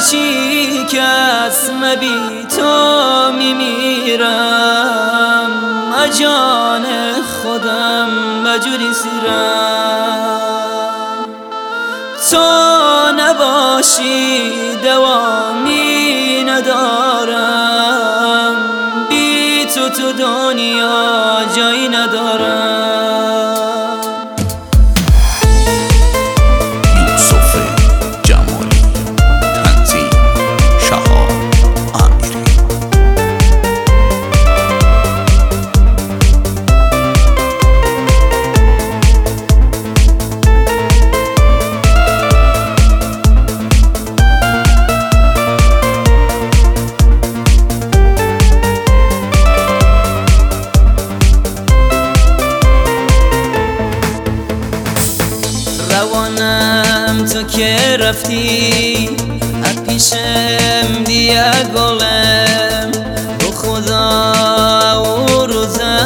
هیچی کس بی تو میمیرم، جان خودم بجوری سیرم. تو نباشی دوامی ندارم، بی تو تو دنیا جایی ندارم. روانم تو که رفتی از پیشم دیگه گلم، به خدا او روزه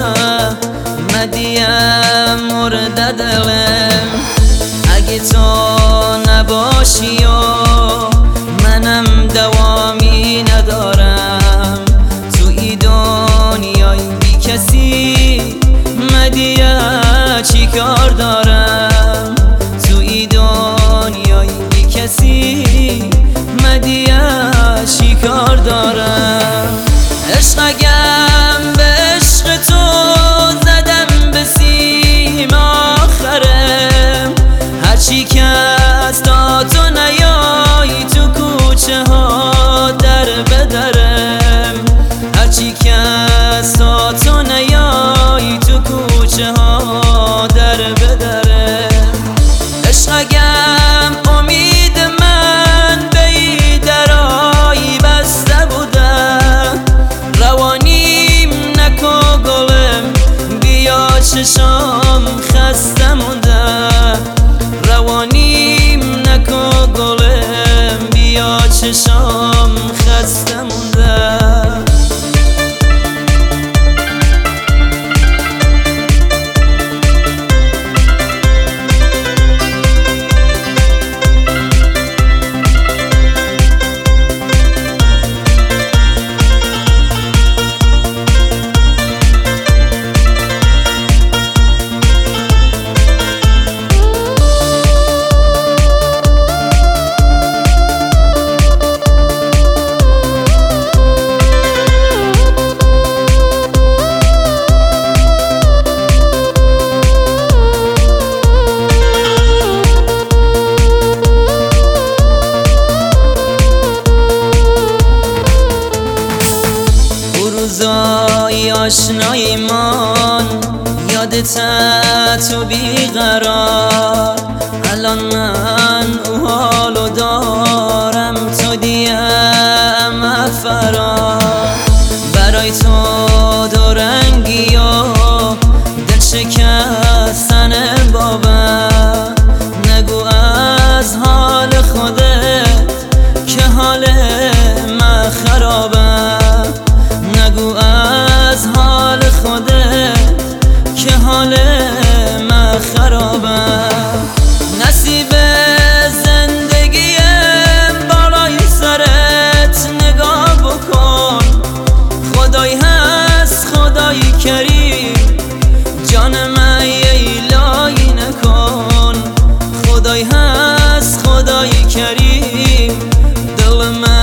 مدیم مرده دلم. اگه تو نباشی و منم دوامی ندارم، تو ای دنیای بی کسی مدیه چی کار دارم؟ دنیای بی کسی مدیه چی کار دارم؟ عشق اگم به عشق تو زدم به سیم آخرم، هرچی که از تا تو نیایی تو کوچه ها در بدرم، هرچی که از تا تو نیایی تو کوچه ها در بدرم. عشق اگم امید من به ای درایی بسته بوده، روانیم نکو گلم بیا چشام خسته مونده، روانیم نکو گلم بیا چشام خسته مونده. روزای آشناییمان یادت تو بیقرار، الان من او حالو دارم تو دیم فرار. برای تو دورنگی و دل شکستن بابم، نگو از حال خودت که حال من خرابه، نگو از حال خودت که حال من خرابه. نصیب زندگیم بالای سرت نگاه بکن، خدای هست خدای کریم جان من ایلایی نکن، خدای هست خدای کریم دل من